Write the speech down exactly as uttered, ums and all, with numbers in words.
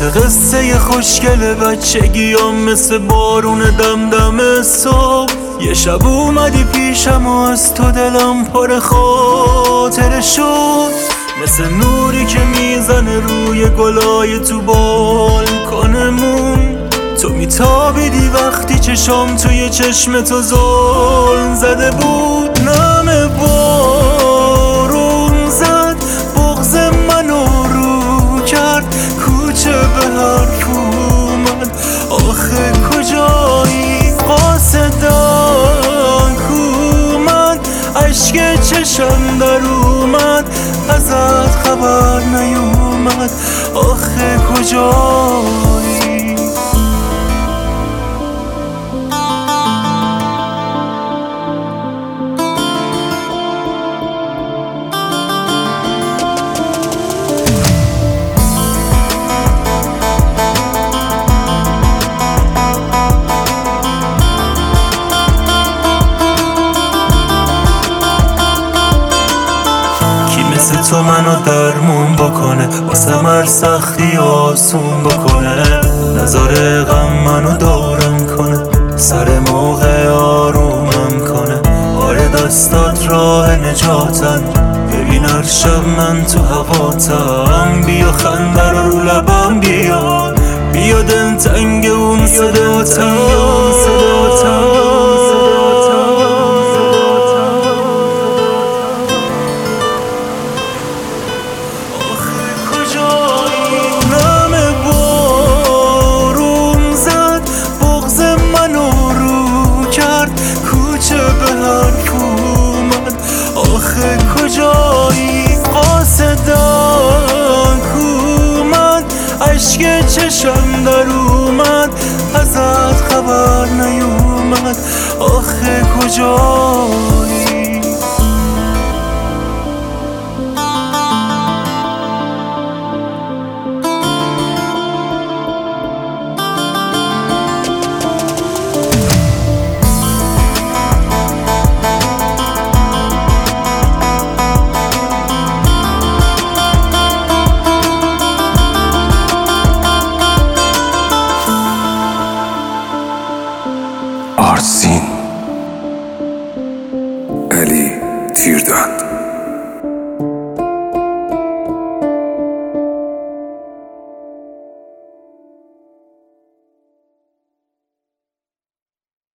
مثل قصه خوشگل بچگیام، مثل بارون دمدم صبح. یه شب اومدی پیشم و از تو دلم پر خاطره شد، مثل نوری که میزنه روی گلای تو بالکنمون. تو میتابیدی وقتی چشام توی چشم تو زل زده بود. نم بارون زد بغض منو رو کرد، کوچه به حرف اومد آخه کجایی؟ قاصدان کو من، عشق چشم در اومد ازت خبر نیومد آخه کجایی؟ مثل تو منو درمون بکنه، واسه هر سختی آسون بکنه، نذاره غم منو دارم کنه، سر موقع آرومم کنه. آره دستات راه نجاتن، ببین هر شب من تو هواتم. بیا خنده رو رو لبم بیار، بیا دلتنگ اون صداتم. آخه کجایی؟ قاصدان کو من، عشق چشم در اومد ازت خبر نیومد آخه کجایی؟